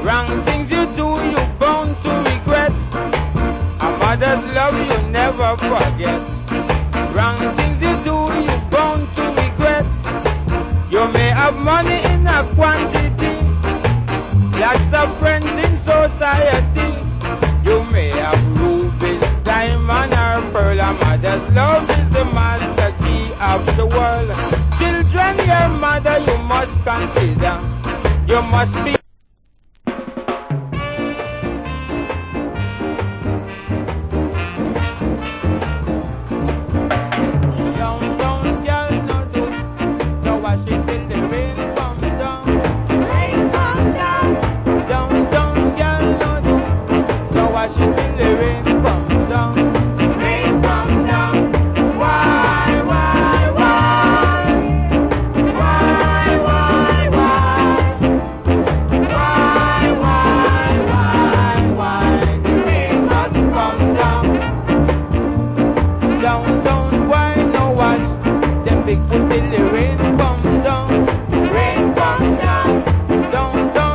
Wrong things you do, you bound to regret. A mother's love you never forget. Wrong things you do, you bound to regret. You may have money in a quantity, lots of friends in society. You may have rubies, diamond or pearl. A mother's love is the master key of the world. Children, your mother you must consider. You must be